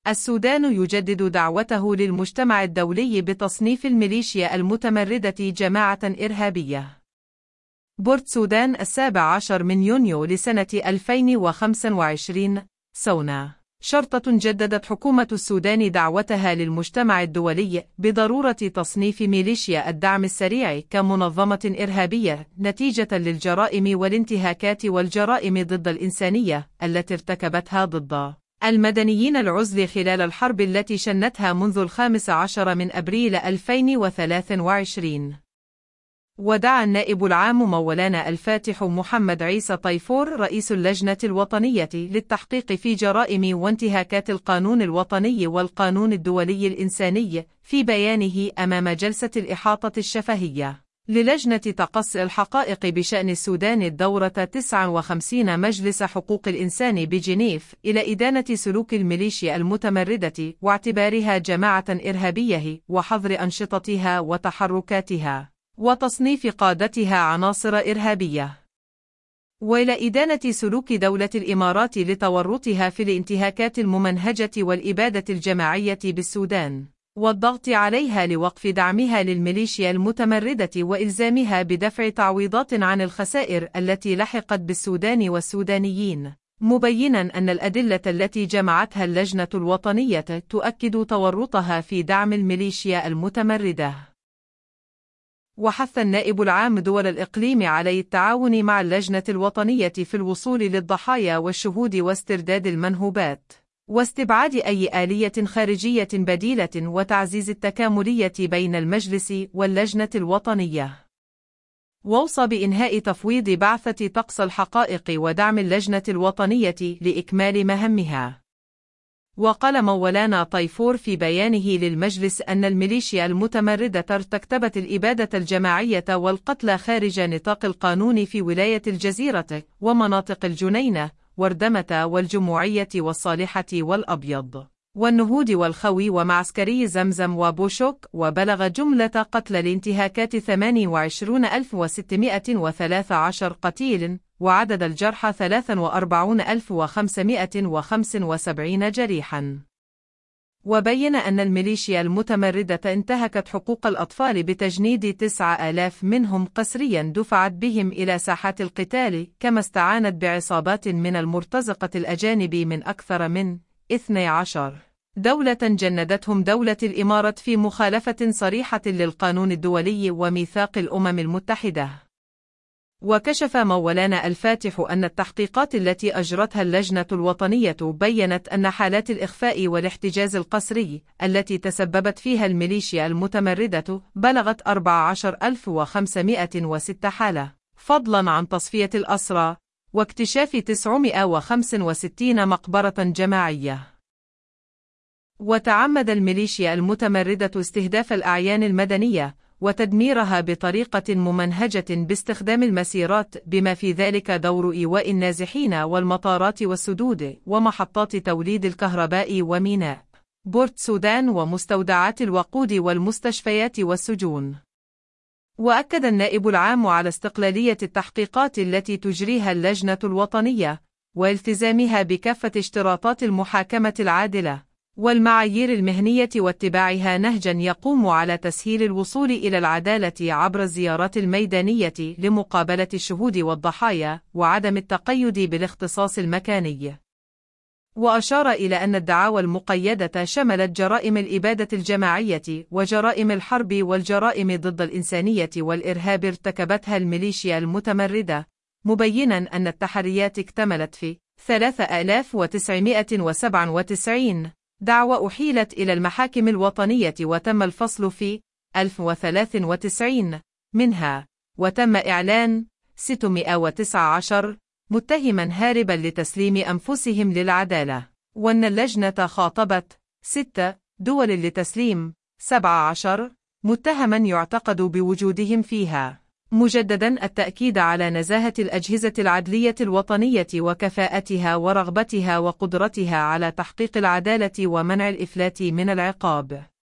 السودان يجدد دعوته للمجتمع الدولي بتصنيف الميليشيا المتمردة جماعة إرهابية. بورت سودان 17 من يونيو لسنة 2025. سونا شرطة جددت حكومة السودان دعوتها للمجتمع الدولي بضرورة تصنيف ميليشيا الدعم السريع كمنظمة إرهابية نتيجة للجرائم والانتهاكات والجرائم ضد الإنسانية التي ارتكبتها ضد المدنيين العزل خلال الحرب التي شنتها منذ 15 من أبريل 2023. ودعا النائب العام مولانا الفاتح محمد عيسى طيفور رئيس اللجنة الوطنية للتحقيق في جرائم وانتهاكات القانون الوطني والقانون الدولي الإنساني في بيانه أمام جلسة الإحاطة الشفهية للجنة تقصي الحقائق بشأن السودان الدورة 59 مجلس حقوق الإنسان بجنيف إلى إدانة سلوك الميليشيا المتمردة واعتبارها جماعة إرهابية وحظر أنشطتها وتحركاتها وتصنيف قادتها عناصر إرهابية، وإلى إدانة سلوك دولة الإمارات لتورطها في الانتهاكات الممنهجة والإبادة الجماعية بالسودان، والضغط عليها لوقف دعمها للميليشيا المتمردة وإلزامها بدفع تعويضات عن الخسائر التي لحقت بالسودان والسودانيين، مبينا أن الأدلة التي جمعتها اللجنة الوطنية تؤكد تورطها في دعم الميليشيا المتمردة. وحث النائب العام دول الإقليم على التعاون مع اللجنة الوطنية في الوصول للضحايا والشهود واسترداد المنهوبات، واستبعاد أي آلية خارجية بديلة وتعزيز التكاملية بين المجلس واللجنة الوطنية. وأوصى بإنهاء تفويض بعثة طقس الحقائق ودعم اللجنة الوطنية لإكمال مهمها. وقال مولانا طيفور في بيانه للمجلس أن الميليشيا المتمردة ارتكبت الإبادة الجماعية والقتل خارج نطاق القانون في ولاية الجزيرة ومناطق الجنينة وردمة والجموعية والصالحة والأبيض والنهود والخوي ومعسكري زمزم وبوشوك، وبلغ جملة قتل الانتهاكات 28613 قتيل وعدد الجرحى 43575 جريحا. وبين أن الميليشيا المتمردة انتهكت حقوق الأطفال بتجنيد 9000 منهم قسريا دفعت بهم إلى ساحات القتال، كما استعانت بعصابات من المرتزقة الأجانب من أكثر من 12 دولة جندتهم دولة الإمارة في مخالفة صريحة للقانون الدولي وميثاق الأمم المتحدة. وكشف مولانا الفاتح أن التحقيقات التي أجرتها اللجنة الوطنية بيّنت أن حالات الإخفاء والاحتجاز القسري التي تسببت فيها الميليشيا المتمردة بلغت 14506 حالة، فضلاً عن تصفية الأسرى واكتشاف 965 مقبرة جماعية. وتعمد الميليشيا المتمردة استهداف الأعيان المدنية وتدميرها بطريقة ممنهجة باستخدام المسيرات، بما في ذلك دور إيواء النازحين والمطارات والسدود ومحطات توليد الكهرباء وميناء بورت سودان ومستودعات الوقود والمستشفيات والسجون. وأكد النائب العام على استقلالية التحقيقات التي تجريها اللجنة الوطنية والتزامها بكافة اشتراطات المحاكمة العادلة والمعايير المهنية واتباعها نهجا يقوم على تسهيل الوصول إلى العدالة عبر الزيارات الميدانية لمقابلة الشهود والضحايا وعدم التقيد بالاختصاص المكاني. وأشار إلى أن الدعاوى المقيدة شملت جرائم الإبادة الجماعية وجرائم الحرب والجرائم ضد الإنسانية والإرهاب ارتكبتها الميليشيا المتمردة، مبينا أن التحريات اكتملت في 3997 دعوى أحيلت إلى المحاكم الوطنية وتم الفصل في 1093 منها، وتم إعلان 619 متهما هاربا لتسليم أنفسهم للعدالة، وأن اللجنة خاطبت 6 دول لتسليم 17 متهما يعتقد بوجودهم فيها، مجددا التأكيد على نزاهة الأجهزة العدلية الوطنية وكفاءتها ورغبتها وقدرتها على تحقيق العدالة ومنع الإفلات من العقاب.